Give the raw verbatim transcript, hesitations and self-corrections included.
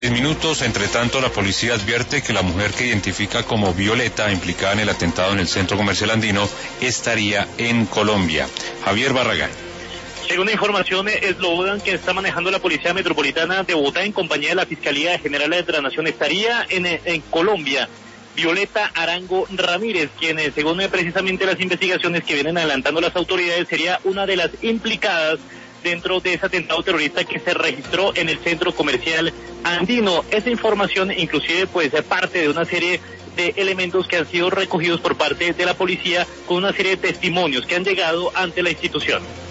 Minutos, entre tanto, la policía advierte que la mujer que identifica como Violeta, implicada en el atentado en el centro comercial andino, estaría en Colombia. Javier Barragán. Según la información, eslogan que está manejando la Policía Metropolitana de Bogotá en compañía de la Fiscalía General de la Nación, estaría en, en Colombia Violeta Arango Ramírez, quien, según precisamente las investigaciones que vienen adelantando las autoridades, sería una de las implicadas dentro de ese atentado terrorista que se registró en el centro comercial andino. Esa información inclusive pues parte de una serie de elementos que han sido recogidos por parte de la policía con una serie de testimonios que han llegado ante la institución.